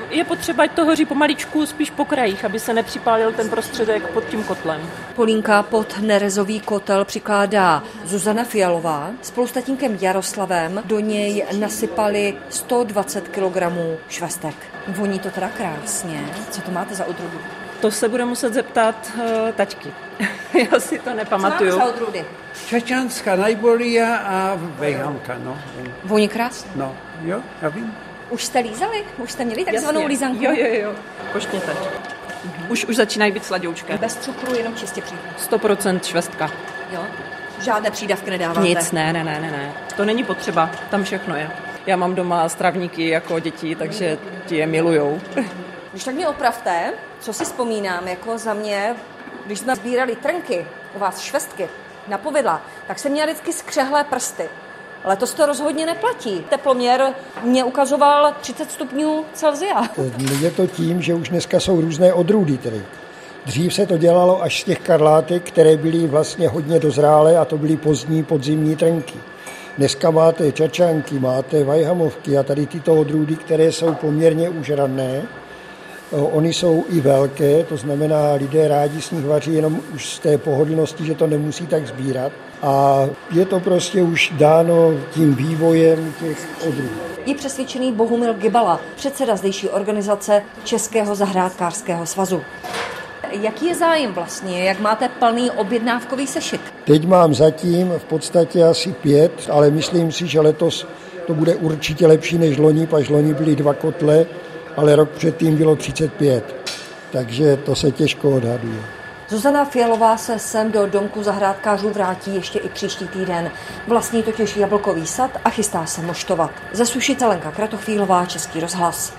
Je potřeba, ať to hoří pomaličku, spíš po krajích, aby se nepřipálil ten prostředek pod tím kotlem. Polínka pod nerezový kotel přikládá Zuzana Fialová. Spolu s tatínkem Jaroslavem do něj nasypali 120 kg švestek. Voní to teda krásně. Co to máte za odrůdu? To se bude muset zeptat taťky. Já si to nepamatuju. Co máte za odrůdy? Čačanská najbolia a vejhamka, no. Voní krásně. No, jo, já vím. Už jste lízali? Už jste měli takzvanou lízanku? Jo. Koštěte. Už začínají být sladoučké. Bez cukru, jenom čistě přídavky. 100% švestka. Jo? Žádné přídavky nedáváte? Nic, ne. To není potřeba, tam všechno je. Já mám doma stravníky jako děti, takže ti je milujou. Když tak mě opravte, co si vzpomínám, jako za mě, když jsme sbírali trnky, u vás švestky, na povidla, tak jsem měla vždycky skřehlé prsty. Letos to rozhodně neplatí. Teploměr mě ukazoval 30 stupňů Celsia. Je to tím, že už dneska jsou různé odrůdy tedy. Dřív se to dělalo až z těch karlátek, které byly vlastně hodně dozrálé a to byly pozdní podzimní trnky. Dneska máte čačanky, máte vajhamovky a tady tyto odrůdy, které jsou poměrně už rané. Oni jsou i velké, to znamená, lidé rádi z nich vaří jenom už z té pohodlnosti, že to nemusí tak sbírat. A je to prostě už dáno tím vývojem těch odrůd. Je přesvědčený Bohumil Gibala, předseda zdejší organizace Českého zahrádkářského svazu. Jaký je zájem vlastně? Jak máte plný objednávkový sešit? Teď mám zatím v podstatě asi 5, ale myslím si, že letos to bude určitě lepší než loni, paž loni byly 2 kotle, ale rok předtím bylo 35, takže to se těžko odhaduje. Zuzana Fialová se sem do domku zahrádkářů vrátí ještě i příští týden. Vlastní totiž jablkový sad a chystá se moštovat. Ze Sušice Lenka Kratochvílová, Český rozhlas.